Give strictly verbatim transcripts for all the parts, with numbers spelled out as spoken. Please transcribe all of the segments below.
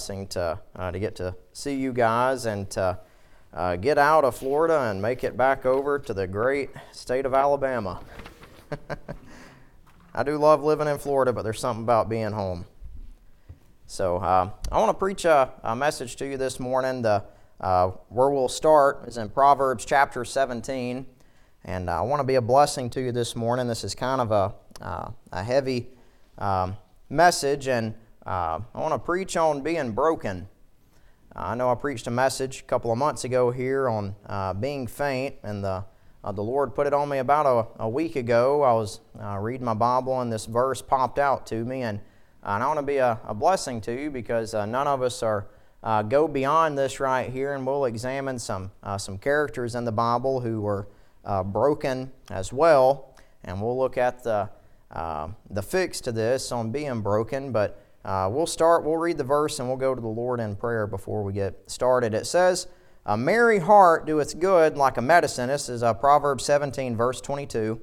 blessing to uh, to get to see you guys and to uh, get out of Florida and make it back over to the great state of Alabama. I do love living in Florida, but there's something about being home. So uh, I want to preach a, a message to you this morning. The uh, where we'll start is in Proverbs chapter seventeen, and I want to be a blessing to you this morning. This is kind of a uh, a heavy um, message, and uh, I want to preach on being broken. Uh, I know I preached a message a couple of months ago here on uh, being faint, and the uh, the Lord put it on me about a, a week ago. I was uh, reading my Bible, and this verse popped out to me, and And I want to be a, a blessing to you because uh, none of us are uh, go beyond this right here, and we'll examine some uh, some characters in the Bible who were uh, broken as well, and we'll look at the uh, the fix to this on being broken. But uh, we'll start. We'll read the verse and we'll go to the Lord in prayer before we get started. It says, "A merry heart doeth good like a medicine." This is uh, Proverbs seventeen, verse twenty-two.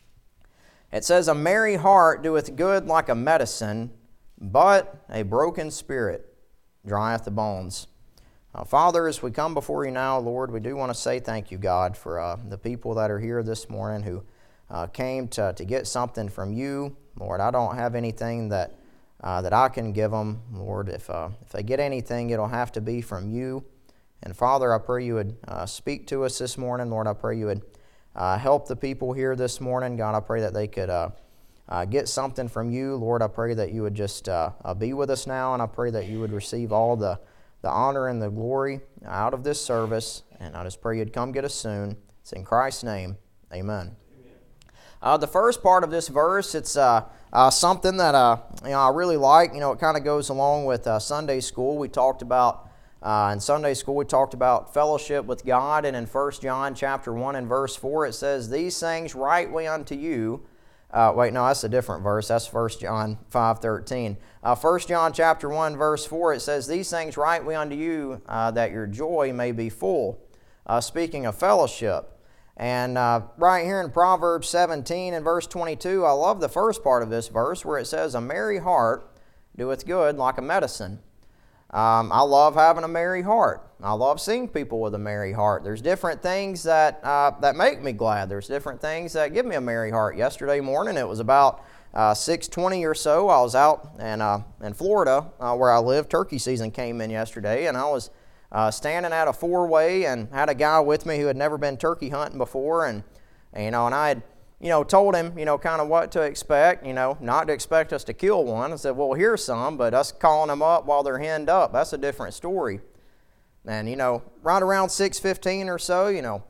It says, "A merry heart doeth good like a medicine, but a broken spirit drieth the bones." Uh, Father, as we come before you now, Lord, we do want to say thank you, God, for uh, the people that are here this morning who uh, came to, to get something from you. Lord, I don't have anything that uh, that I can give them. Lord, if, uh, if they get anything, it'll have to be from you. And Father, I pray you would uh, speak to us this morning. Lord, I pray you would uh, help the people here this morning. God, I pray that they could Uh, Uh, get something from you. Lord, I pray that you would just uh, uh, be with us now, and I pray that you would receive all the, the honor and the glory out of this service, and I just pray you'd come get us soon. It's in Christ's name, amen. Uh, the first part of this verse, it's uh, uh, something that uh, you know I really like. You know, it kind of goes along with uh, Sunday school. We talked about, uh, in Sunday school, we talked about fellowship with God, and in First John chapter one and verse four, it says, "These things write we unto you." Uh, wait, no, that's a different verse. That's First John five thirteen. Uh, First John chapter one, verse four, it says, "These things write we unto you, uh, that your joy may be full." Uh, speaking of fellowship. And uh, right here in Proverbs seventeen and verse twenty-two, I love the first part of this verse where it says, "A merry heart doeth good like a medicine." Um, I love having a merry heart. I love seeing people with a merry heart. There's different things that uh, that make me glad. There's different things that give me a merry heart. Yesterday morning, it was about uh, six twenty or so. I was out in, uh, in Florida uh, where I live. Turkey season came in yesterday, and I was uh, standing at a four-way and had a guy with me who had never been turkey hunting before, and you know, and I had you know, told him, you know, kind of what to expect, you know, not to expect us to kill one. I said, well, here's some, but us calling them up while they're henned up, that's a different story. And, you know, right around six fifteen or so, you know,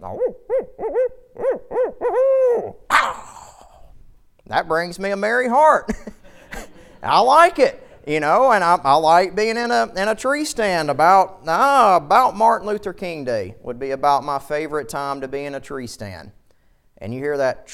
that brings me a merry heart. I like it, you know, and I, I like being in a in a tree stand about, ah, about Martin Luther King Day would be about my favorite time to be in a tree stand. And you hear that,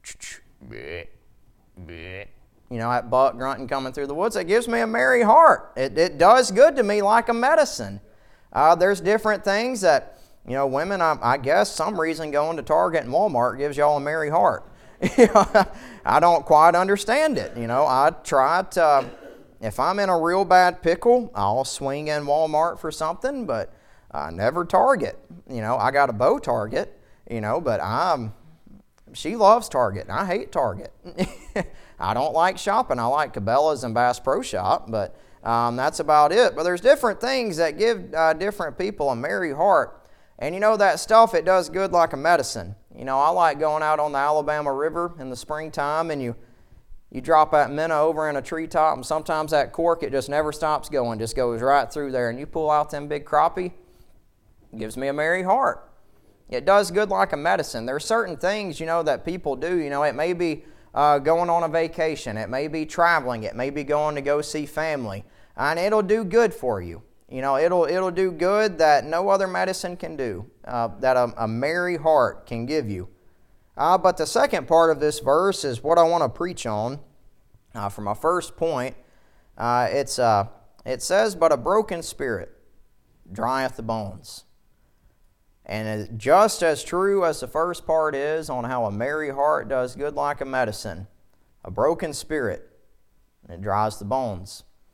you know, that buck grunting coming through the woods. It gives me a merry heart. It, it does good to me like a medicine. Uh, there's different things that, you know, women, I, I guess some reason going to Target and Walmart gives y'all a merry heart. I don't quite understand it. You know, I try to, if I'm in a real bad pickle, I'll swing in Walmart for something, but I never Target. You know, I got a bow Target, you know, but I'm... She loves Target, and I hate Target. I don't like shopping. I like Cabela's and Bass Pro Shop, but um, that's about it. But there's different things that give uh, different people a merry heart. And you know, that stuff, it does good like a medicine. You know, I like going out on the Alabama River in the springtime, and you you drop that minnow over in a treetop, and sometimes that cork, it just never stops going, just goes right through there, and you pull out them big crappie, it gives me a merry heart. It does good like a medicine. There are certain things, you know, that people do. You know, it may be uh, going on a vacation. It may be traveling. It may be going to go see family. And it'll do good for you. You know, it'll it'll do good that no other medicine can do, uh, that a, a merry heart can give you. Uh, but the second part of this verse is what I want to preach on. Uh, for my first point, uh, it's uh, it says, "But a broken spirit drieth the bones." And just as true as the first part is on how a merry heart does good like a medicine, a broken spirit, it dries the bones.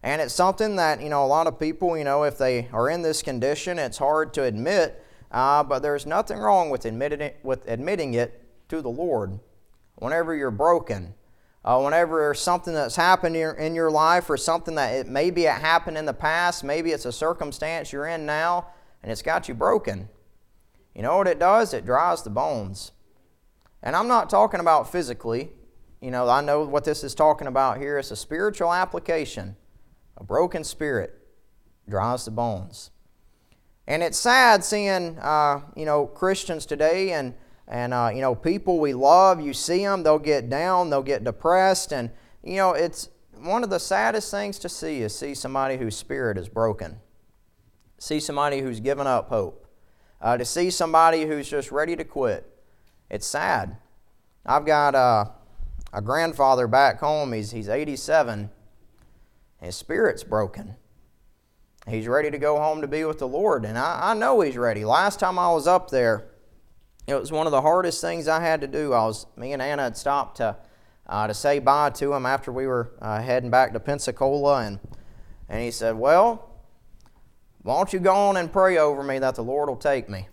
And it's something that, you know, a lot of people, you know, if they are in this condition, it's hard to admit, uh, but there's nothing wrong with admitting it, with admitting it to the Lord. Whenever you're broken, uh, whenever there's something that's happened in your, in your life, or something that it, maybe it happened in the past, maybe it's a circumstance you're in now, and it's got you broken. You know what it does? It dries the bones. And I'm not talking about physically. You know, I know what this is talking about here. It's a spiritual application. A broken spirit dries the bones. And it's sad seeing, uh, you know, Christians today and, and uh, you know, people we love, you see them, they'll get down, they'll get depressed. And, you know, it's one of the saddest things to see is see somebody whose spirit is broken. See somebody who's given up hope. Uh, to see somebody who's just ready to quit. It's sad. I've got uh, a grandfather back home. He's, he's eighty-seven. His spirit's broken. He's ready to go home to be with the Lord, and I, I know he's ready. Last time I was up there, it was one of the hardest things I had to do. I was, me and Anna had stopped to uh, to say bye to him after we were uh, heading back to Pensacola, and and he said, "Well, why don't you go on and pray over me that the Lord will take me?"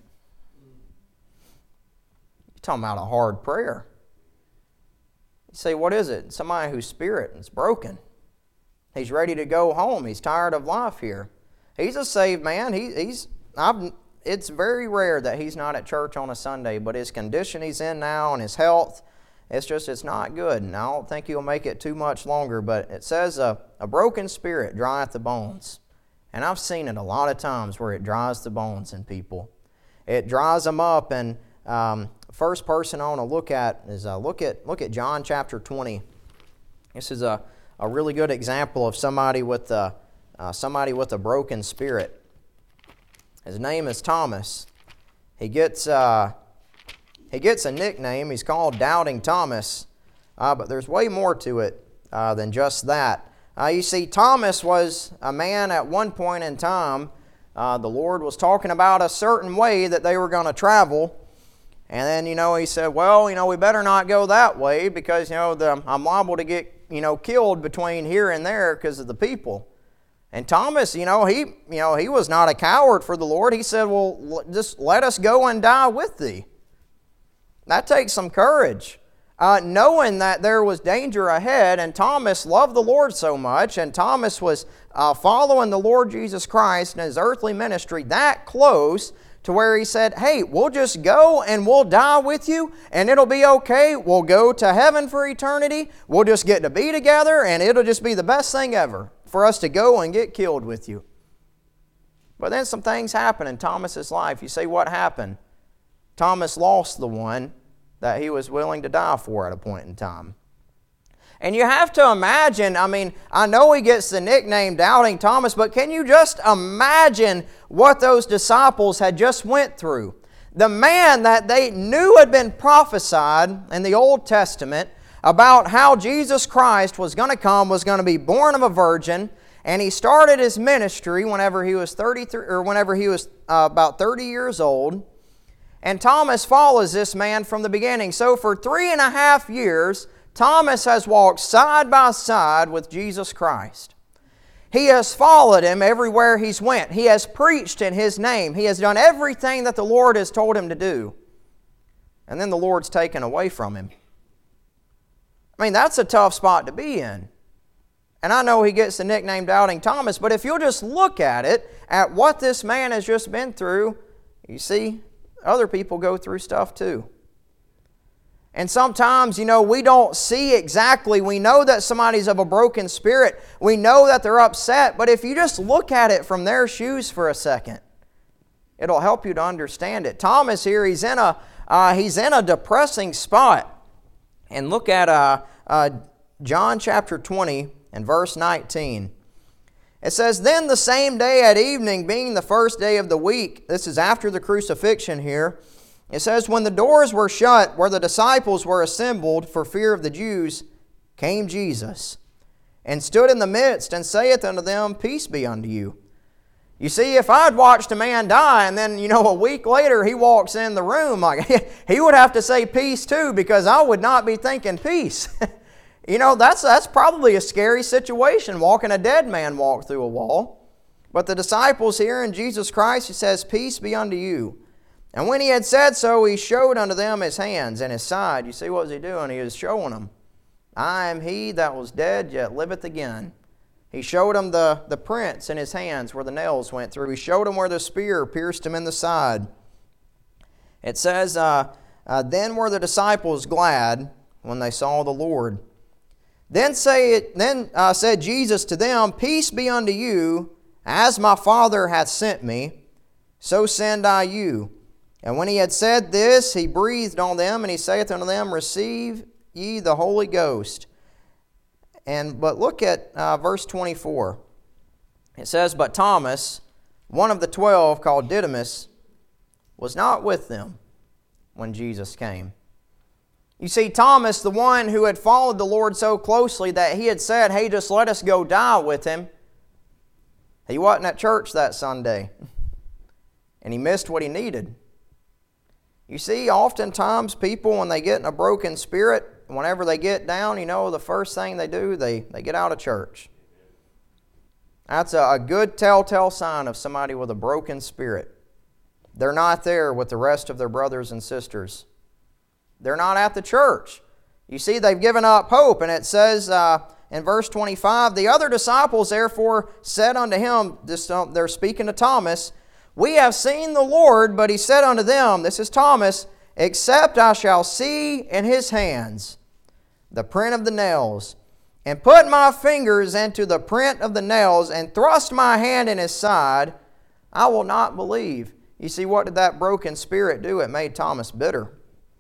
You're talking about a hard prayer. You say, what is it? Somebody whose spirit is broken. He's ready to go home. He's tired of life here. He's a saved man. He, he's. I've, it's very rare that he's not at church on a Sunday, but his condition he's in now and his health, it's just, it's not good. And I don't think he'll make it too much longer, but it says a, a broken spirit drieth the bones. And I've seen it a lot of times where it dries the bones in people. It dries them up, and um, first person I want to look at is uh, look at look at John chapter twenty. This is a A really good example of somebody with a, uh, somebody with a broken spirit. His name is Thomas. He gets uh, he gets a nickname. He's called Doubting Thomas, uh, but there's way more to it uh, than just that. Uh, you see, Thomas was a man at one point in time. Uh, the Lord was talking about a certain way that they were going to travel. And then, you know, he said, well, you know, we better not go that way because, you know, the, I'm liable to get, you know, killed between here and there because of the people. And Thomas, you know, he, you know, he was not a coward for the Lord. He said, well, just let us go and die with thee. That takes some courage. Uh, knowing that there was danger ahead, and Thomas loved the Lord so much, and Thomas was uh, following the Lord Jesus Christ in his earthly ministry that close to where he said, hey, we'll just go and we'll die with you and it'll be okay. We'll go to heaven for eternity. We'll just get to be together and it'll just be the best thing ever for us to go and get killed with you. But then some things happen in Thomas's life. You say, what happened? Thomas lost the one that he was willing to die for at a point in time. And you have to imagine, I mean, I know he gets the nickname Doubting Thomas, but can you just imagine what those disciples had just went through? The man that they knew had been prophesied in the Old Testament about how Jesus Christ was going to come, was going to be born of a virgin, and he started his ministry whenever he was thirty-three, or whenever he was uh, about thirty years old. And Thomas follows this man from the beginning. So for three and a half years, Thomas has walked side by side with Jesus Christ. He has followed Him everywhere He's went. He has preached in His name. He has done everything that the Lord has told him to do. And then the Lord's taken away from him. I mean, that's a tough spot to be in. And I know he gets the nickname Doubting Thomas, but if you'll just look at it, at what this man has just been through, you see, other people go through stuff too. And sometimes, you know, we don't see exactly. We know that somebody's of a broken spirit. We know that they're upset. But if you just look at it from their shoes for a second, it'll help you to understand it. Thomas here, he's in a, uh, he's in a depressing spot. And look at uh, uh, John chapter twenty and verse nineteen. It says, then the same day at evening, being the first day of the week, this is after the crucifixion here, it says, when the doors were shut where the disciples were assembled for fear of the Jews, came Jesus, and stood in the midst, and saith unto them, peace be unto you. You see, if I'd watched a man die, and then, you know, a week later he walks in the room, like he would have to say peace too, because I would not be thinking peace. You know, that's, that's probably a scary situation, walking a dead man walk through a wall. But the disciples here in Jesus Christ, he says, peace be unto you. And when he had said so, he showed unto them his hands and his side. You see what was he doing? He was showing them, I am he that was dead, yet liveth again. He showed them the, the prints in his hands where the nails went through. He showed them where the spear pierced him in the side. It says, uh, uh, then were the disciples glad when they saw the Lord. Then, say it, then uh, said Jesus to them, peace be unto you, as my Father hath sent me, so send I you. And when he had said this, he breathed on them, and he saith unto them, receive ye the Holy Ghost. And but look at uh, verse twenty-four. It says, but Thomas, one of the twelve, called Didymus, was not with them when Jesus came. You see, Thomas, the one who had followed the Lord so closely that he had said, hey, just let us go die with him, he wasn't at church that Sunday. And he missed what he needed. You see, oftentimes people, when they get in a broken spirit, whenever they get down, you know, the first thing they do, they, they get out of church. That's a, a good telltale sign of somebody with a broken spirit. They're not there with the rest of their brothers and sisters. They're not at the church. You see, they've given up hope. And it says uh, in verse twenty-five, the other disciples therefore said unto him, this, uh, they're speaking to Thomas, we have seen the Lord, but he said unto them, this is Thomas, except I shall see in his hands the print of the nails, and put my fingers into the print of the nails, and thrust my hand in his side, I will not believe. You see, what did that broken spirit do? It made Thomas bitter.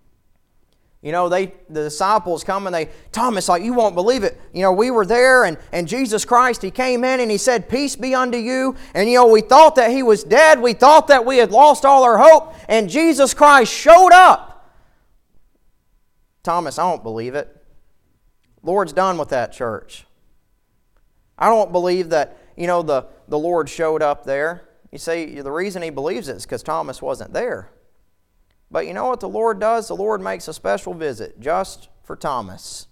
You know, they the disciples come and they, Thomas, like, you won't believe it. You know, we were there and, and Jesus Christ, he came in and he said, peace be unto you. And, you know, we thought that he was dead. We thought that we had lost all our hope. And Jesus Christ showed up. Thomas, I don't believe it. Lord's done with that church. I don't believe that, you know, the, the Lord showed up there. You see, the reason he believes it is because Thomas wasn't there. But you know what the Lord does? The Lord makes a special visit just for Thomas.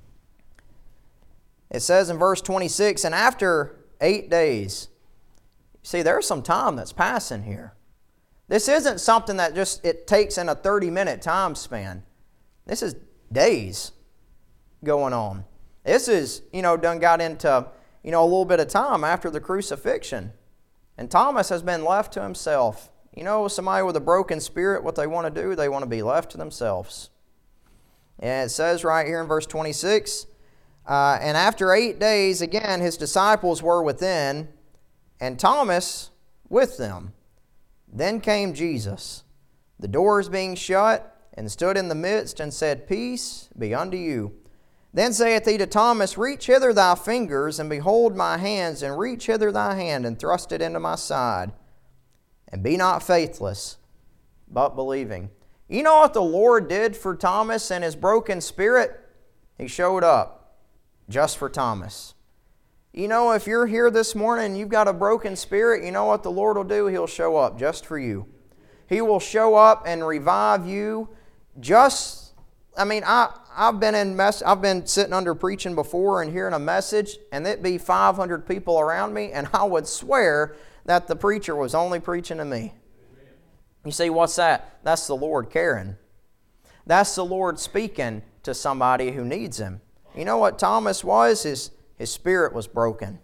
It says in verse twenty-six, and after eight days, see, there's some time that's passing here. This isn't something that just it takes in a thirty-minute time span. This is days going on. This is, you know, done got into, you know, a little bit of time after the crucifixion. And Thomas has been left to himself. You know, somebody with a broken spirit, what they want to do, they want to be left to themselves. And it says right here in verse twenty-six, uh, and after eight days, again, his disciples were within, and Thomas with them. Then came Jesus, the doors being shut, and stood in the midst, and said, peace be unto you. Then saith he to Thomas, reach hither thy fingers, and behold my hands, and reach hither thy hand, and thrust it into my side. And be not faithless, but believing. You know what the Lord did for Thomas and his broken spirit? He showed up just for Thomas. You know, if you're here this morning and you've got a broken spirit, you know what the Lord will do? He'll show up just for you. He will show up and revive you just, I mean, I, I've been in mess, I've been sitting under preaching before and hearing a message, and there'd be five hundred people around me, and I would swear that the preacher was only preaching to me. You see, what's that? That's the Lord caring. That's the Lord speaking to somebody who needs Him. You know what Thomas was? His, his spirit was broken.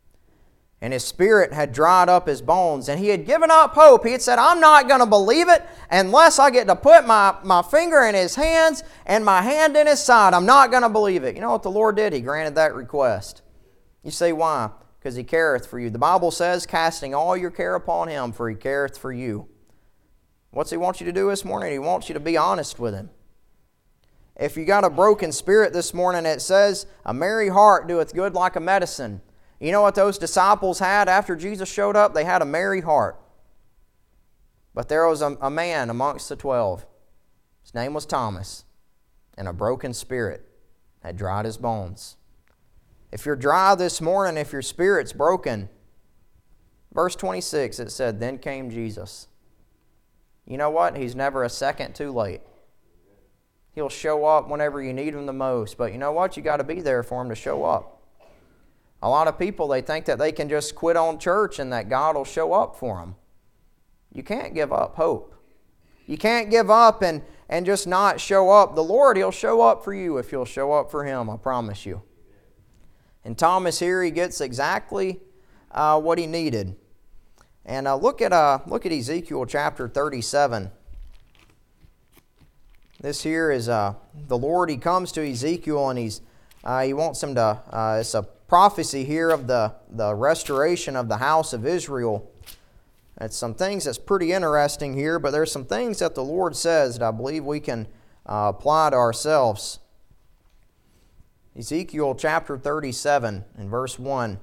And his spirit had dried up his bones. And he had given up hope. He had said, I'm not going to believe it unless I get to put my, my finger in his hands and my hand in his side. I'm not going to believe it. You know what the Lord did? He granted that request. You say, why? Because He careth for you. The Bible says, casting all your care upon Him, for He careth for you. What's He want you to do this morning? He wants you to be honest with Him. If you got a broken spirit this morning, it says, a merry heart doeth good like a medicine. You know what those disciples had after Jesus showed up? They had a merry heart. But there was a, a man amongst the twelve. His name was Thomas. And a broken spirit had dried his bones. If you're dry this morning, if your spirit's broken, verse twenty-six, it said, then came Jesus. You know what? He's never a second too late. He'll show up whenever you need Him the most. But you know what? You got to be there for Him to show up. A lot of people, they think that they can just quit on church and that God will show up for them. You can't give up hope. You can't give up and, and just not show up. The Lord, He'll show up for you if you'll show up for Him, I promise you. And Thomas here, he gets exactly uh, what he needed. And uh, look at uh, look at Ezekiel chapter thirty-seven. This here is uh, the Lord. He comes to Ezekiel and he's uh, he wants him to. Uh, it's a prophecy here of the the restoration of the house of Israel. It's some things that's pretty interesting here, but there's some things that the Lord says that I believe we can uh, apply to ourselves. Ezekiel chapter thirty-seven and verse one.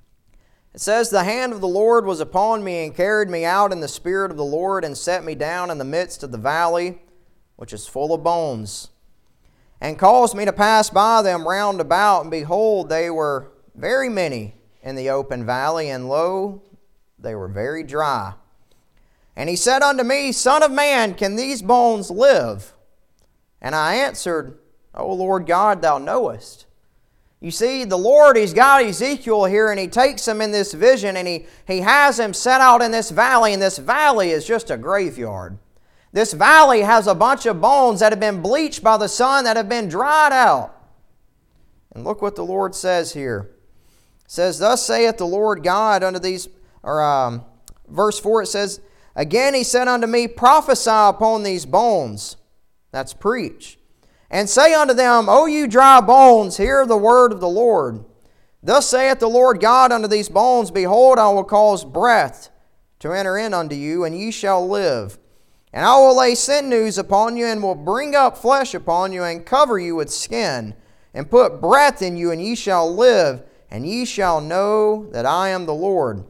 It says, "The hand of the Lord was upon me and carried me out in the spirit of the Lord and set me down in the midst of the valley, which is full of bones, and caused me to pass by them round about, and behold, they were very many in the open valley, and lo, they were very dry. And He said unto me, Son of man, can these bones live? And I answered, O Lord God, Thou knowest." You see, the Lord, He's got Ezekiel here, and He takes him in this vision, and He, he has him set out in this valley, and this valley is just a graveyard. This valley has a bunch of bones that have been bleached by the sun, that have been dried out. And look what the Lord says here. It says, "Thus saith the Lord God unto these," or um, verse four, it says, "Again He said unto me, Prophesy upon these bones," that's preach, "and say unto them, O you dry bones, hear the word of the Lord. Thus saith the Lord God unto these bones, Behold, I will cause breath to enter in unto you, and ye shall live. And I will lay sinews upon you, and will bring up flesh upon you, and cover you with skin, and put breath in you, and ye shall live, and ye shall know that I am the Lord.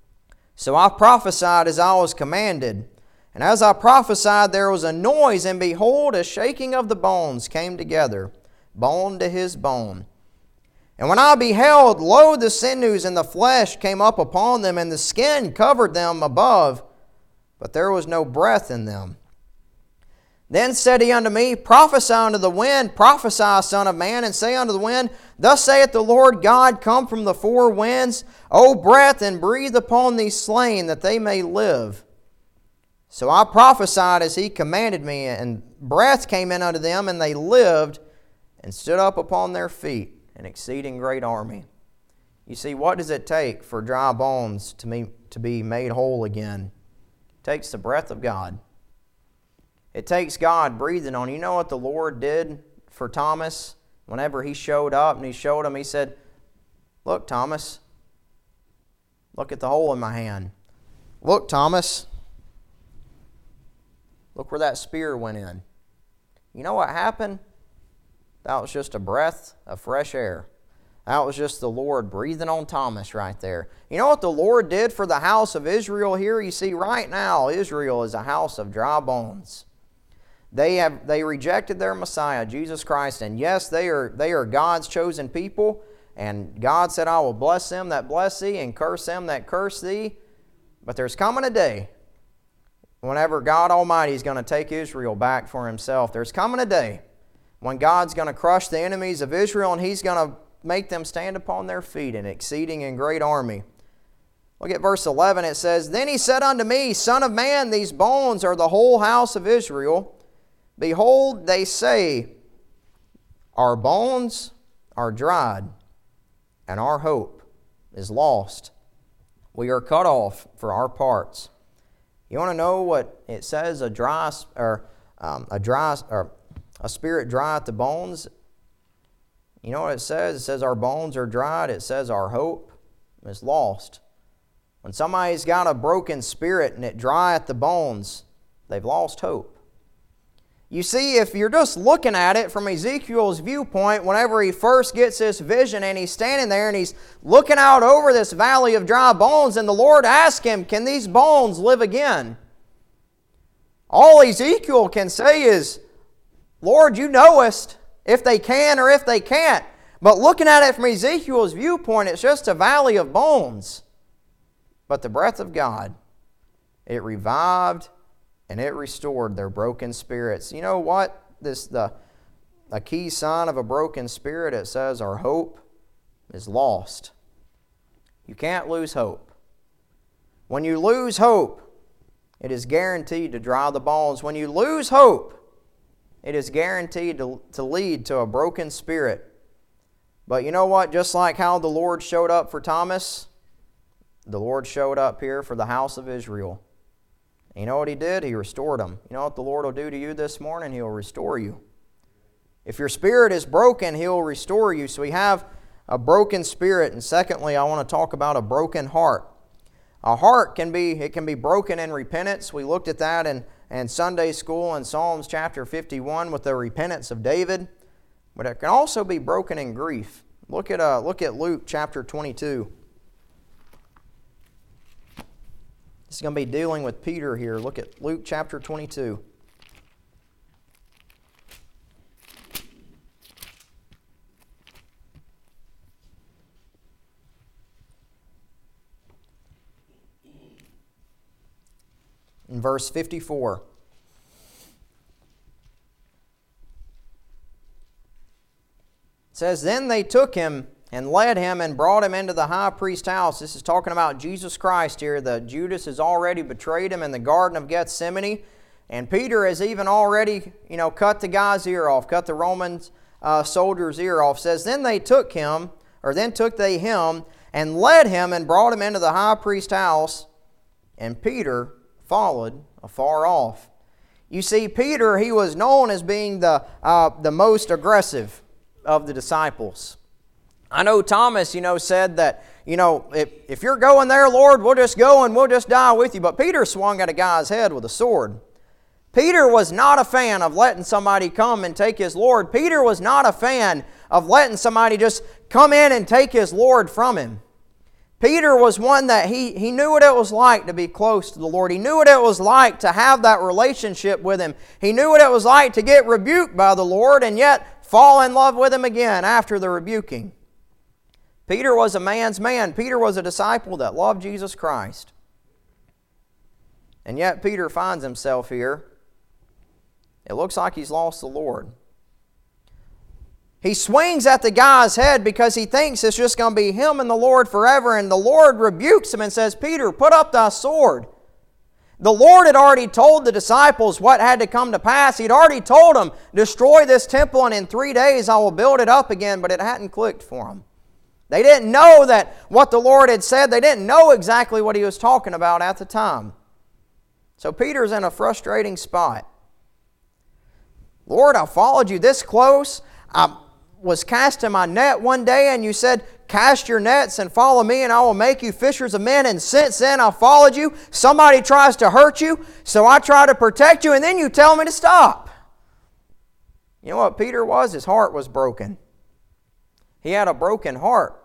So I prophesied as I was commanded. And as I prophesied, there was a noise, and behold, a shaking of the bones came together, bone to his bone. And when I beheld, lo, the sinews and the flesh came up upon them, and the skin covered them above, but there was no breath in them. Then said He unto me, Prophesy unto the wind, prophesy, Son of man, and say unto the wind, Thus saith the Lord God, Come from the four winds, O breath, and breathe upon these slain, that they may live. So I prophesied as He commanded me, and breath came in unto them, and they lived, and stood up upon their feet, an exceeding great army." You see, what does it take for dry bones to be, to be made whole again? It takes the breath of God. It takes God breathing on you. You know what the Lord did for Thomas? Whenever He showed up and He showed him, He said, "Look, Thomas, look at the hole in my hand. Look, Thomas, look where that spear went in." You know what happened? That was just a breath of fresh air. That was just the Lord breathing on Thomas right there. You know what the Lord did for the house of Israel here? You see, right now, Israel is a house of dry bones. They have they rejected their Messiah, Jesus Christ, and yes, they are they are God's chosen people, and God said, "I will bless them that bless thee, and curse them that curse thee." But there's coming a day whenever God Almighty is going to take Israel back for Himself. There's coming a day when God's going to crush the enemies of Israel, and He's going to make them stand upon their feet, an exceeding and great army. Look at verse eleven. It says, "Then He said unto me, Son of man, these bones are the whole house of Israel. Behold, they say, Our bones are dried, and our hope is lost. We are cut off for our parts." You want to know what it says? A dry, or um, a dry, or a spirit dry at the bones. You know what it says? It says our bones are dried. It says our hope is lost. When somebody's got a broken spirit and it dry at the bones, they've lost hope. You see, if you're just looking at it from Ezekiel's viewpoint, whenever he first gets this vision and he's standing there and he's looking out over this valley of dry bones, and the Lord asks him, "Can these bones live again?" All Ezekiel can say is, "Lord, you knowest if they can or if they can't." But looking at it from Ezekiel's viewpoint, it's just a valley of bones. But the breath of God, it revived and it restored their broken spirits. You know what? This the a key sign of a broken spirit, it says our hope is lost. You can't lose hope. When you lose hope, it is guaranteed to dry the bones. When you lose hope, it is guaranteed to, to lead to a broken spirit. But you know what? Just like how the Lord showed up for Thomas, the Lord showed up here for the house of Israel. And you know what He did? He restored them. You know what the Lord will do to you this morning? He'll restore you. If your spirit is broken, He'll restore you. So we have a broken spirit. And secondly, I want to talk about a broken heart. A heart can be, it can be broken in repentance. We looked at that in, in Sunday school in Psalms chapter fifty-one with the repentance of David. But it can also be broken in grief. Look at, uh, look at Luke chapter twenty-two. This is going to be dealing with Peter here. Look at Luke chapter twenty-two. In verse fifty-four. It says, "Then they took him and led him and brought him into the high priest's house." This is talking about Jesus Christ here. The Judas has already betrayed him in the Garden of Gethsemane. And Peter has even already, you know, cut the guy's ear off, cut the Roman uh, soldier's ear off. It says, "Then they took him, or then took they him, and led him and brought him into the high priest's house. And Peter followed afar off." You see, Peter, he was known as being the, uh, the most aggressive of the disciples. I know Thomas, you know, said that, you know, if, if you're going there, Lord, we'll just go and we'll just die with you. But Peter swung at a guy's head with a sword. Peter was not a fan of letting somebody come and take his Lord. Peter was not a fan of letting somebody just come in and take his Lord from him. Peter was one that he, he knew what it was like to be close to the Lord. He knew what it was like to have that relationship with Him. He knew what it was like to get rebuked by the Lord and yet fall in love with Him again after the rebuking. Peter was a man's man. Peter was a disciple that loved Jesus Christ. And yet Peter finds himself here. It looks like he's lost the Lord. He swings at the guy's head because he thinks it's just going to be him and the Lord forever. And the Lord rebukes him and says, "Peter, put up thy sword." The Lord had already told the disciples what had to come to pass. He'd already told them, "Destroy this temple and in three days I will build it up again." But it hadn't clicked for them. They didn't know that what the Lord had said. They didn't know exactly what He was talking about at the time. So Peter's in a frustrating spot. "Lord, I followed you this close. I was casting my net one day and you said, 'Cast your nets and follow me and I will make you fishers of men.' And since then I followed you. Somebody tries to hurt you, so I try to protect you, and then you tell me to stop." You know what Peter was? His heart was broken. He had a broken heart.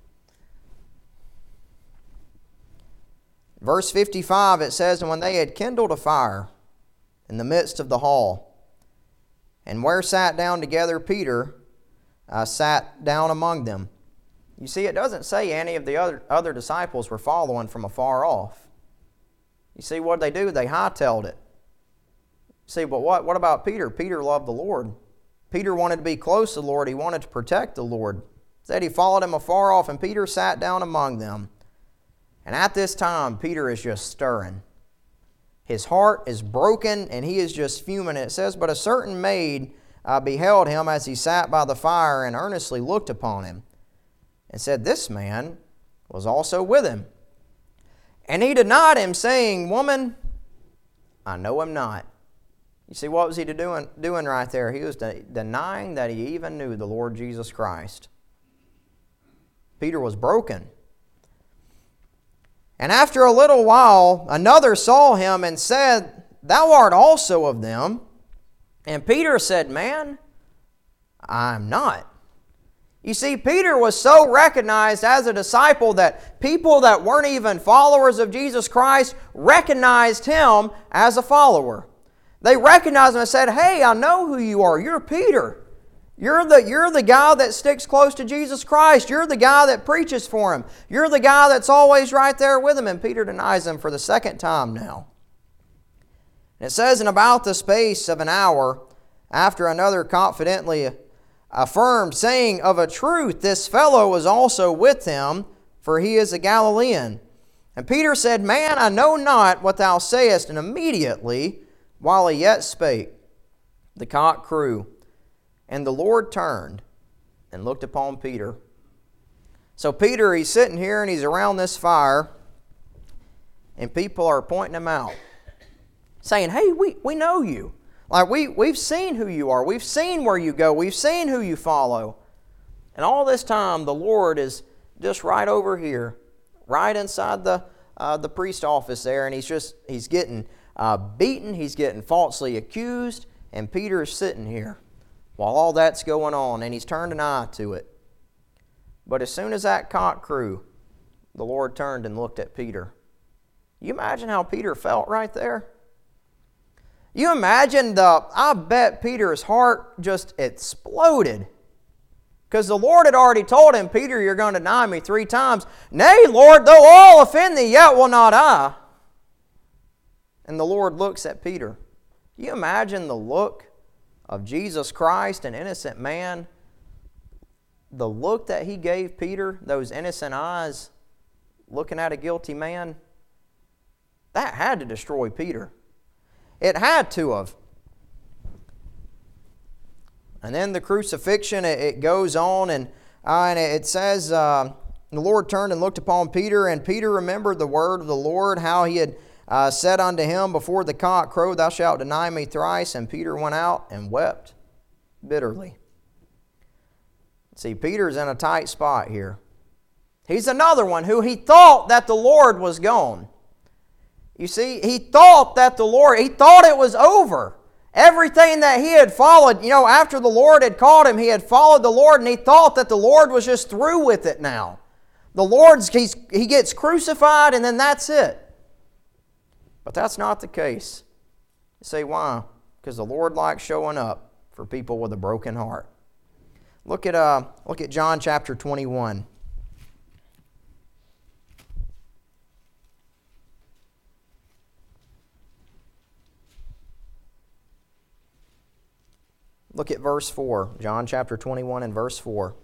Verse fifty-five, it says, "And when they had kindled a fire in the midst of the hall, and where sat down together Peter, uh, sat down among them." You see, it doesn't say any of the other, other disciples were following from afar off. You see, what did they do? They hightailed it. See, but what, what about Peter? Peter loved the Lord. Peter wanted to be close to the Lord. He wanted to protect the Lord. It said he followed him afar off, and Peter sat down among them. And at this time, Peter is just stirring. His heart is broken, and he is just fuming. It says, "But a certain maid uh, beheld him as he sat by the fire, and earnestly looked upon him, and said, 'This man was also with him.' And he denied him, saying, 'Woman, I know him not.'" You see, what was he doing, doing right there? He was de- denying that he even knew the Lord Jesus Christ. Peter was broken. "And after a little while, another saw him and said, 'Thou art also of them.' And Peter said, 'Man, I am not.'" You see, Peter was so recognized as a disciple that people that weren't even followers of Jesus Christ recognized him as a follower. They recognized him and said, "Hey, I know who you are. You're Peter. You're the, you're the guy that sticks close to Jesus Christ. You're the guy that preaches for Him. You're the guy that's always right there with Him." And Peter denies Him for the second time now. And it says, "In about the space of an hour, after another confidently affirmed, saying, Of a truth, this fellow was also with him, for he is a Galilean. And Peter said, Man, I know not what thou sayest. And immediately, while he yet spake, the cock crew, and the Lord turned and looked upon Peter. So Peter, he's sitting here and he's around this fire, and people are pointing him out, saying, Hey, we, we know you. Like, we, we've seen who you are. We've seen where you go. We've seen who you follow. And all this time, the Lord is just right over here, right inside the uh, the priest office there, and he's just, he's getting uh, beaten. He's getting falsely accused, and Peter is sitting here while all that's going on, and he's turned an eye to it. But as soon as that cock crew, the Lord turned and looked at Peter. You imagine how Peter felt right there? You imagine the, I bet Peter's heart just exploded. Because the Lord had already told him, Peter, you're going to deny me three times. Nay, Lord, though all offend thee, yet will not I. And the Lord looks at Peter. You imagine the look of Jesus Christ, an innocent man, the look that he gave Peter, those innocent eyes looking at a guilty man, that had to destroy Peter. It had to have. And then the crucifixion, it, it goes on, and, uh, and it says, uh, the Lord turned and looked upon Peter, and Peter remembered the word of the Lord, how he had uh, said unto him, Before the cock crow, thou shalt deny me thrice. And Peter went out and wept bitterly. See, Peter's in a tight spot here. He's another one who he thought that the Lord was gone. You see, he thought that the Lord, he thought it was over. Everything that he had followed, you know, after the Lord had called him, he had followed the Lord, and he thought that the Lord was just through with it now. The Lord's, he's, he gets crucified, and then that's it. But that's not the case. You say, why? Because the Lord likes showing up for people with a broken heart. Look at, uh, look at John chapter twenty-one. Look at verse four. John chapter twenty-one and verse four.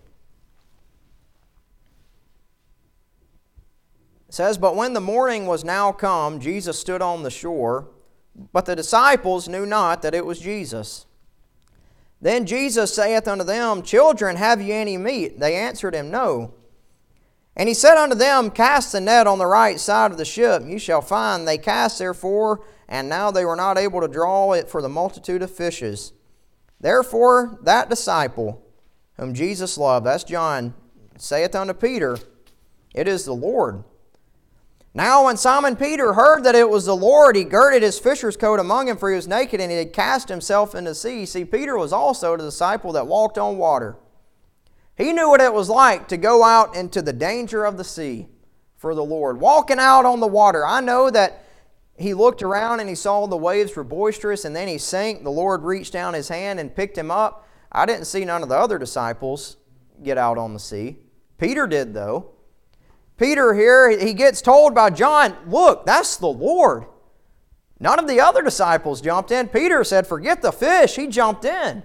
It says, But when the morning was now come, Jesus stood on the shore, but the disciples knew not that it was Jesus. Then Jesus saith unto them, Children, have ye any meat? They answered him, No. And he said unto them, Cast the net on the right side of the ship, and ye shall find. They cast therefore, and now they were not able to draw it for the multitude of fishes. Therefore that disciple whom Jesus loved, that's John, saith unto Peter, It is the Lord. Now when Simon Peter heard that it was the Lord, he girded his fisher's coat among him, for he was naked, and he had cast himself into the sea. See, Peter was also the disciple that walked on water. He knew what it was like to go out into the danger of the sea for the Lord. Walking out on the water. I know that he looked around and he saw the waves were boisterous, and then he sank. The Lord reached down his hand and picked him up. I didn't see none of the other disciples get out on the sea. Peter did, though. Peter here, he gets told by John, Look, that's the Lord. None of the other disciples jumped in. Peter said, Forget the fish. He jumped in.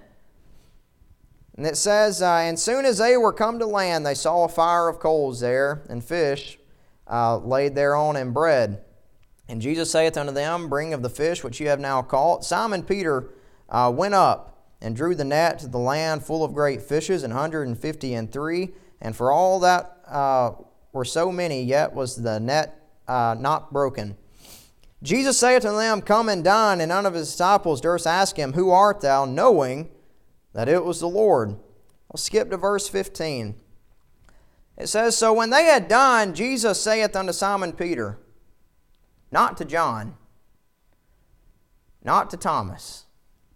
And it says, uh, And soon as they were come to land, they saw a fire of coals there, and fish uh, laid thereon, and bread. And Jesus saith unto them, Bring of the fish which you have now caught. Simon Peter uh, went up and drew the net to the land full of great fishes, an hundred and fifty and three. And for all that uh, were so many, yet was the net uh, not broken. Jesus saith unto them, Come and dine. And none of his disciples durst ask him, Who art thou? Knowing that it was the Lord. I'll skip to verse fifteen. It says, So when they had dined, Jesus saith unto Simon Peter, not to John, not to Thomas,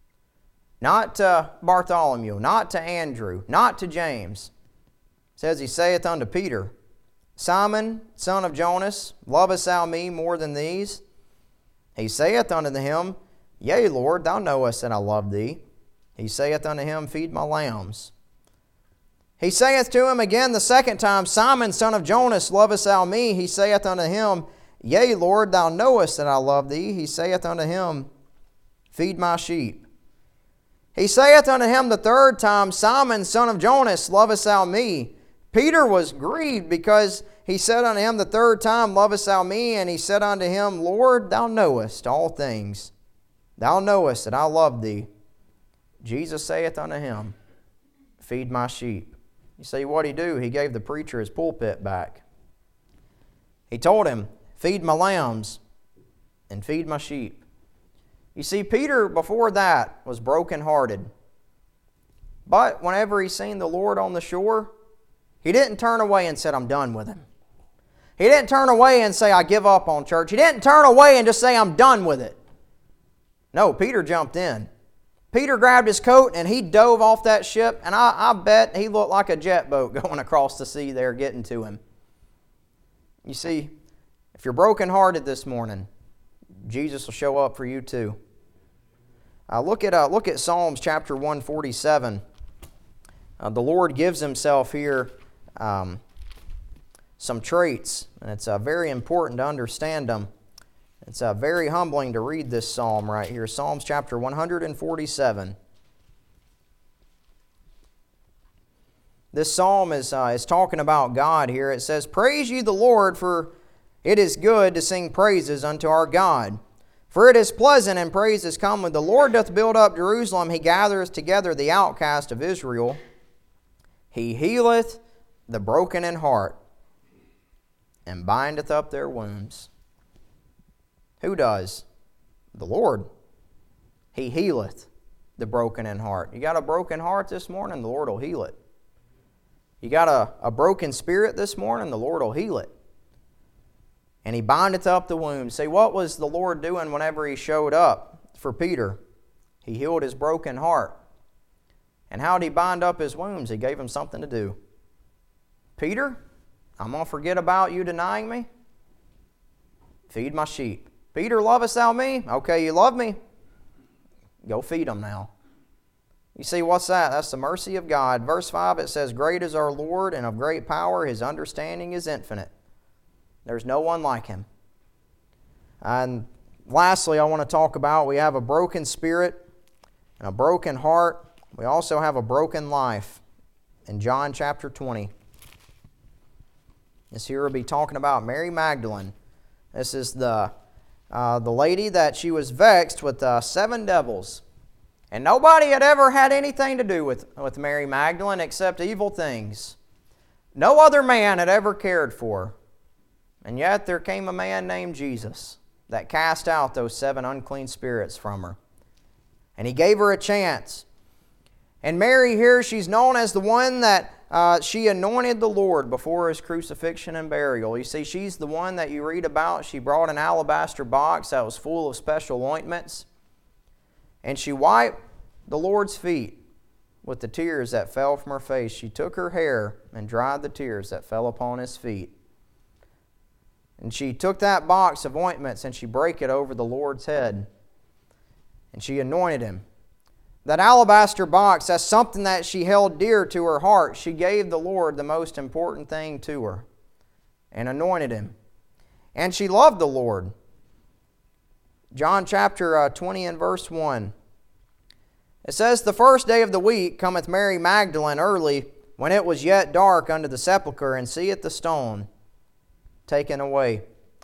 not to Bartholomew, not to Andrew, not to James. It says, He saith unto Peter, Simon, son of Jonas, lovest thou me more than these? He saith unto him, Yea, Lord, thou knowest that I love thee. He saith unto him, Feed my lambs. He saith to him again the second time, Simon, son of Jonas, lovest thou me? He saith unto him, Yea, Lord, thou knowest that I love thee. He saith unto him, Feed my sheep. He saith unto him the third time, Simon, son of Jonas, lovest thou me? Peter was grieved because he said unto him the third time, Lovest thou me? And he said unto him, Lord, thou knowest all things. Thou knowest that I love thee. Jesus saith unto him, Feed my sheep. You see, what he do? He gave the preacher his pulpit back. He told him, Feed my lambs and feed my sheep. You see, Peter before that was brokenhearted. But whenever he seen the Lord on the shore, he didn't turn away and said, I'm done with him. He didn't turn away and say, I give up on church. He didn't turn away and just say, I'm done with it. No, Peter jumped in. Peter grabbed his coat and he dove off that ship, and I, I bet he looked like a jet boat going across the sea there getting to him. You see, if you're brokenhearted this morning, Jesus will show up for you too. Uh, look at uh, look at Psalms chapter one forty-seven. Uh, the Lord gives Himself here um, some traits, and it's uh, very important to understand them. It's uh, very humbling to read this psalm right here, Psalms chapter one forty-seven. This psalm is uh, is talking about God here. It says, Praise ye the Lord, for it is good to sing praises unto our God. For it is pleasant, and praise is comely. The Lord doth build up Jerusalem. He gathereth together the outcast of Israel. He healeth the broken in heart, and bindeth up their wounds. Who does? The Lord. He healeth the broken in heart. You got a broken heart this morning, the Lord will heal it. You got a, a broken spirit this morning, the Lord will heal it. And He bindeth up the wounds. See, what was the Lord doing whenever He showed up for Peter? He healed his broken heart. And how did He bind up his wounds? He gave him something to do. Peter, I'm going to forget about you denying me. Feed my sheep. Peter, lovest thou me? Okay, you love me. Go feed them now. You see, what's that? That's the mercy of God. Verse five, it says, Great is our Lord, and of great power. His understanding is infinite. There's no one like Him. And lastly, I want to talk about, we have a broken spirit and a broken heart. We also have a broken life. In John chapter twenty. This here will be talking about Mary Magdalene. This is the, uh, the lady that she was vexed with uh, seven devils. And nobody had ever had anything to do with, with Mary Magdalene except evil things. No other man had ever cared for her. And yet there came a man named Jesus that cast out those seven unclean spirits from her. And He gave her a chance. And Mary here, she's known as the one that uh, she anointed the Lord before His crucifixion and burial. You see, she's the one that you read about. She brought an alabaster box that was full of special ointments. And she wiped the Lord's feet with the tears that fell from her face. She took her hair and dried the tears that fell upon His feet. And she took that box of ointments and she brake it over the Lord's head. And she anointed Him. That alabaster box, that's something that she held dear to her heart. She gave the Lord the most important thing to her and anointed Him. And she loved the Lord. John chapter uh, twenty and verse one. It says, The first day of the week cometh Mary Magdalene early, when it was yet dark, unto the sepulchre, and seeth the stone taken away.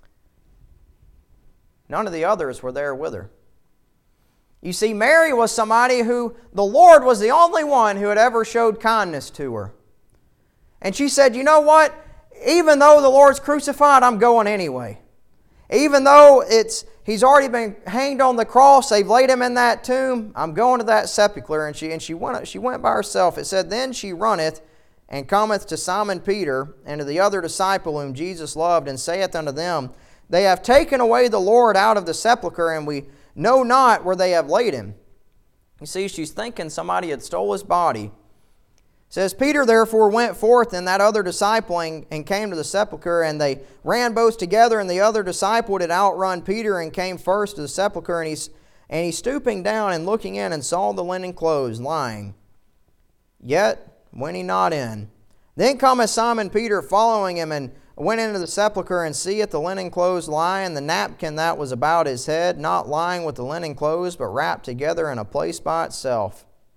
None of the others were there with her. You see, Mary was somebody who the Lord was the only one who had ever showed kindness to her. And she said, you know what? Even though the Lord's crucified, I'm going anyway. Even though it's He's already been hanged on the cross, they've laid Him in that tomb, I'm going to that sepulchre. And she and she went, she went by herself. It said, Then she runneth and cometh to Simon Peter and to the other disciple whom Jesus loved, and saith unto them, They have taken away the Lord out of the sepulchre, and we know not where they have laid Him. You see, she's thinking somebody had stole His body. It says, Peter therefore went forth and that other disciple and, and came to the sepulchre, and they ran both together, and the other disciple did outrun Peter and came first to the sepulchre, and he, and he stooping down and looking in and saw the linen clothes lying. Yet went he not in. Then cometh Simon Peter following him, and went into the sepulchre, and seeth the linen clothes lying, the napkin that was about his head, not lying with the linen clothes, but wrapped together in a place by itself.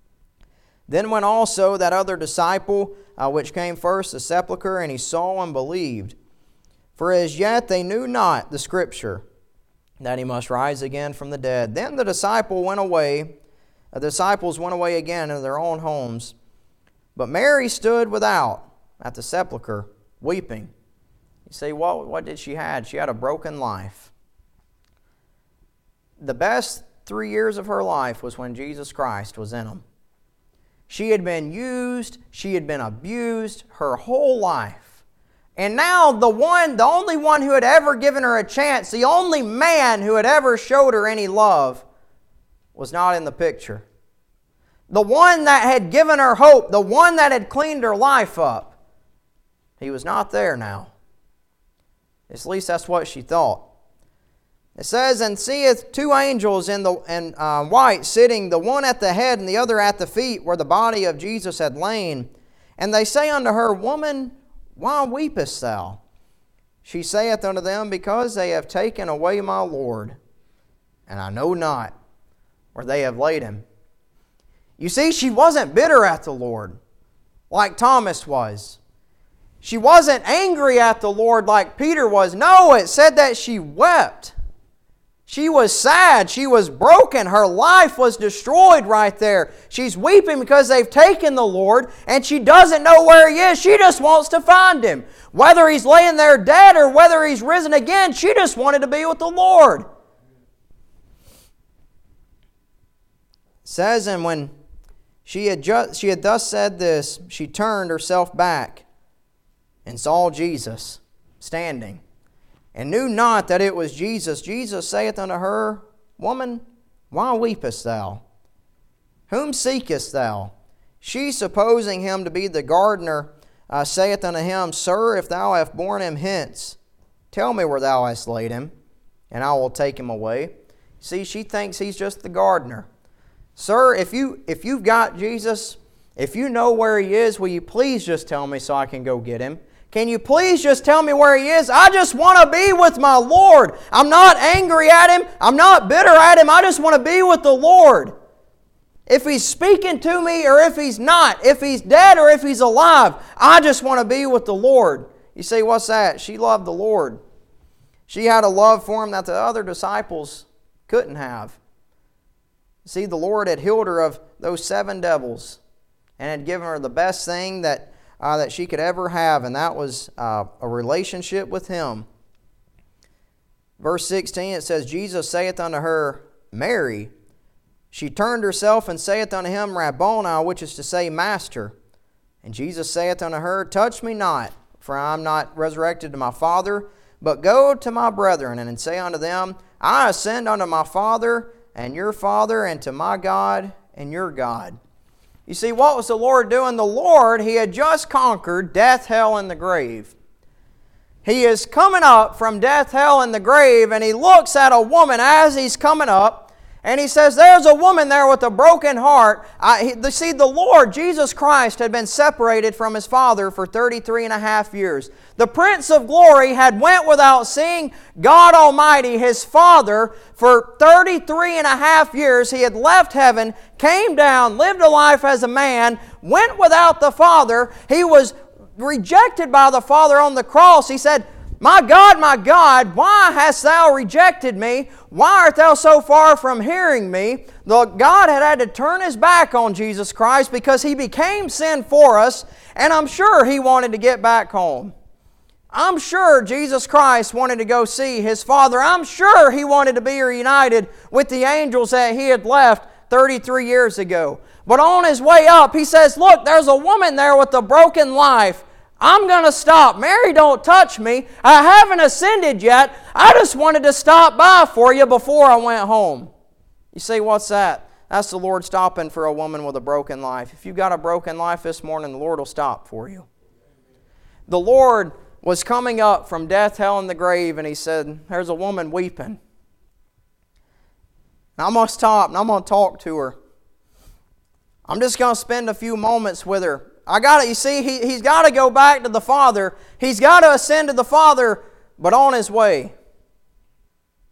Then went also that other disciple uh, which came first to the sepulchre, and he saw and believed. For as yet they knew not the Scripture, that he must rise again from the dead. Then the disciple went away, the disciples went away again into their own homes. But Mary stood without at the sepulchre, weeping. You say, well, what did she have? She had a broken life. The best three years of her life was when Jesus Christ was in them. She had been used, she had been abused her whole life. And now the one, the only one who had ever given her a chance, the only man who had ever showed her any love, was not in the picture. The one that had given her hope, the one that had cleaned her life up, he was not there now. At least that's what she thought. It says, and seeth two angels in the in uh, white sitting, the one at the head and the other at the feet, where the body of Jesus had lain. And they say unto her, Woman, why weepest thou? She saith unto them, Because they have taken away my Lord, and I know not where they have laid him. You see, she wasn't bitter at the Lord like Thomas was. She wasn't angry at the Lord like Peter was. No, it said that she wept. She was sad. She was broken. Her life was destroyed right there. She's weeping because they've taken the Lord, and she doesn't know where He is. She just wants to find Him. Whether He's laying there dead or whether He's risen again, she just wanted to be with the Lord. It says, and when she had, just, she had thus said this, she turned herself back and saw Jesus standing, and knew not that it was Jesus. Jesus saith unto her, Woman, why weepest thou? Whom seekest thou? She, supposing him to be the gardener, uh, saith unto him, Sir, if thou hast borne him hence, tell me where thou hast laid him, and I will take him away. See, she thinks he's just the gardener. Sir, if, you, if you've got Jesus, if you know where He is, will you please just tell me so I can go get Him? Can you please just tell me where He is? I just want to be with my Lord. I'm not angry at Him. I'm not bitter at Him. I just want to be with the Lord. If He's speaking to me or if He's not, if He's dead or if He's alive, I just want to be with the Lord. You say, what's that? She loved the Lord. She had a love for Him that the other disciples couldn't have. See, the Lord had healed her of those seven devils and had given her the best thing that Uh, that she could ever have, and that was uh, a relationship with Him. Verse sixteen, it says, Jesus saith unto her, Mary. She turned herself and saith unto Him, Rabboni, which is to say, Master. And Jesus saith unto her, Touch me not, for I am not resurrected to my Father, but go to my brethren, and say unto them, I ascend unto my Father and your Father, and to my God and your God. You see, what was the Lord doing? The Lord, He had just conquered death, hell, and the grave. He is coming up from death, hell, and the grave, and He looks at a woman as He's coming up, and He says, there's a woman there with a broken heart. I, he, see, the Lord, Jesus Christ, had been separated from His Father for thirty-three and a half years. The Prince of Glory had went without seeing God Almighty, His Father, for thirty-three and a half years. He had left heaven, came down, lived a life as a man, went without the Father. He was rejected by the Father on the cross. He said, My God, my God, why hast thou rejected me? Why art thou so far from hearing me? The God had had to turn His back on Jesus Christ because He became sin for us, and I'm sure He wanted to get back home. I'm sure Jesus Christ wanted to go see His Father. I'm sure He wanted to be reunited with the angels that He had left thirty-three years ago. But on His way up, He says, look, there's a woman there with a broken life. I'm going to stop. Mary, don't touch me. I haven't ascended yet. I just wanted to stop by for you before I went home. You say, what's that? That's the Lord stopping for a woman with a broken life. If you've got a broken life this morning, the Lord will stop for you. The Lord was coming up from death, hell, and the grave, and He said, there's a woman weeping. Now I'm going to stop and I'm going to talk to her. I'm just going to spend a few moments with her. I got to, you see, he, he's got to go back to the Father. He's got to ascend to the Father, but on His way.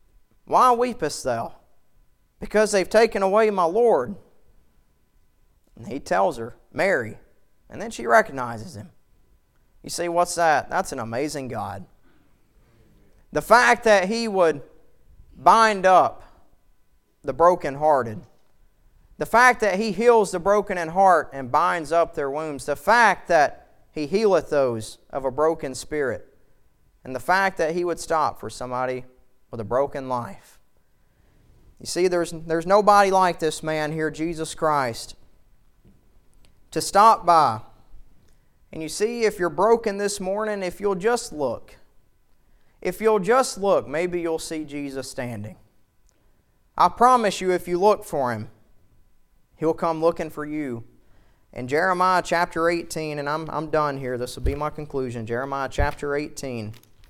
Why weepest thou? Because they've taken away my Lord. And he tells her, Mary. And then she recognizes him. You see, what's that? That's an amazing God. The fact that he would bind up the brokenhearted. The fact that he heals the broken in heart and binds up their wounds. The fact that he healeth those of a broken spirit. And the fact that he would stop for somebody with a broken life. You see, there's, there's nobody like this man here, Jesus Christ, to stop by. And you see, if you're broken this morning, if you'll just look, if you'll just look, maybe you'll see Jesus standing. I promise you, if you look for Him, He'll come looking for you. In Jeremiah chapter eighteen, and I'm, I'm done here, this will be my conclusion. Jeremiah chapter eighteen.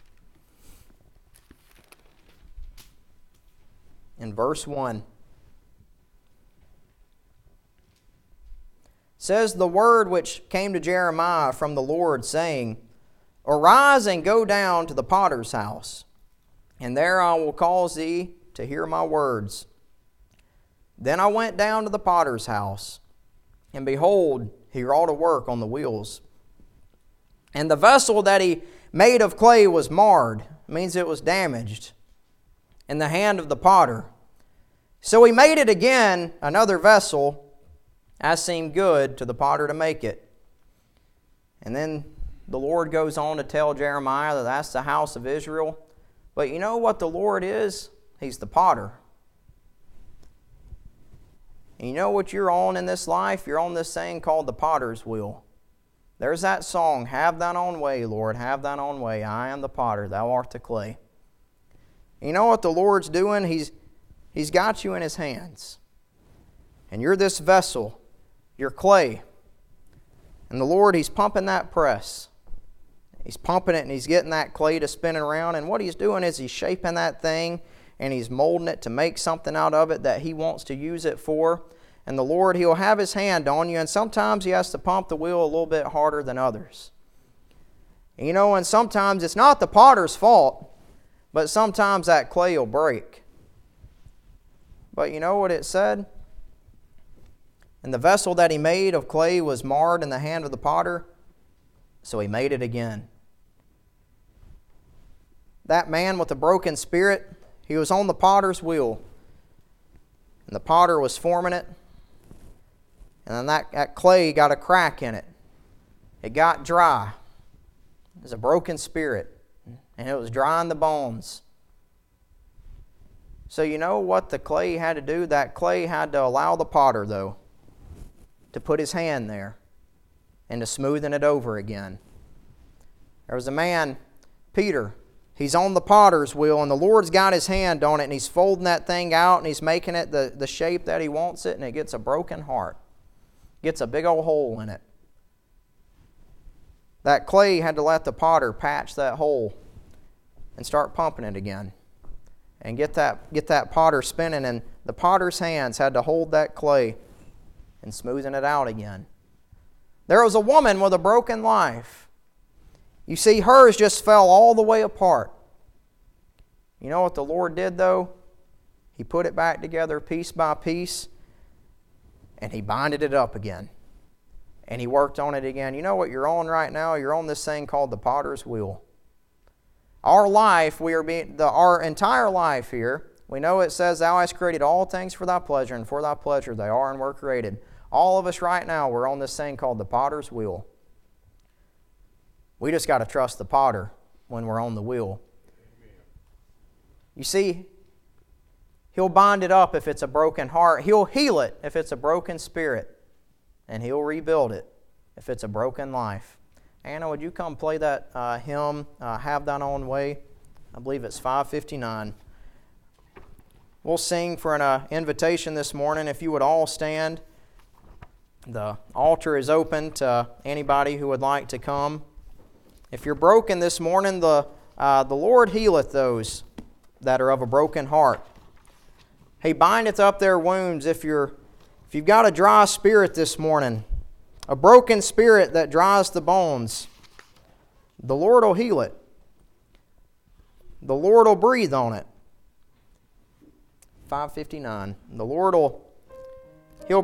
In verse one. Says, the word which came to Jeremiah from the Lord, saying, Arise and go down to the potter's house, and there I will cause thee to hear my words. Then I went down to the potter's house, and behold, he wrought a work on the wheels. And the vessel that he made of clay was marred, means it was damaged, in the hand of the potter. So he made it again, another vessel, as seemed good to the potter to make it. And then the Lord goes on to tell Jeremiah that that's the house of Israel. But you know what the Lord is? He's the potter. And you know what you're on in this life? You're on this thing called the potter's wheel. There's that song, Have thine own way, Lord, have thine own way. I am the potter, thou art the clay. And you know what the Lord's doing? He's, he's got you in His hands. And you're this vessel. You're clay. And the Lord, He's pumping that press. He's pumping it and He's getting that clay to spin around. And what He's doing is He's shaping that thing and He's molding it to make something out of it that He wants to use it for. And the Lord, He'll have His hand on you, and sometimes He has to pump the wheel a little bit harder than others. And you know, and sometimes it's not the potter's fault, but sometimes that clay will break. But you know what it said? And the vessel that he made of clay was marred in the hand of the potter, so he made it again. That man with the broken spirit, he was on the potter's wheel. And the potter was forming it. And then that, that clay got a crack in it. It got dry. It was a broken spirit. And it was drying the bones. So you know what the clay had to do? That clay had to allow the potter, though, to put his hand there and to smoothen it over again. There was a man, Peter. He's on the potter's wheel, and the Lord's got His hand on it, and He's folding that thing out, and He's making it the, the shape that He wants it, and it gets a broken heart. Gets a big old hole in it. That clay had to let the potter patch that hole and start pumping it again. And get that, get that potter spinning, and the potter's hands had to hold that clay and smoothing it out again. There was a woman with a broken life. You see, hers just fell all the way apart. You know what the Lord did, though? He put it back together piece by piece, and He binded it up again. And He worked on it again. You know what you're on right now? You're on this thing called the potter's wheel. Our life, we are being, the, our entire life here, we know it says, Thou hast created all things for Thy pleasure, and for Thy pleasure they are and were created. All of us right now, we're on this thing called the potter's wheel. We just got to trust the potter when we're on the wheel. Amen. You see, He'll bind it up if it's a broken heart. He'll heal it if it's a broken spirit. And He'll rebuild it if it's a broken life. Anna, would you come play that uh, hymn, uh, Have Thine Own Way? I believe it's five fifty-nine. We'll sing for an uh, invitation this morning. If you would all stand. The altar is open to anybody who would like to come. If you're broken this morning, the, uh, the Lord healeth those that are of a broken heart. He bindeth up their wounds. If you're, if you've got a dry spirit this morning, a broken spirit that dries the bones, the Lord will heal it. The Lord will breathe on it. five fifty-nine. The Lord will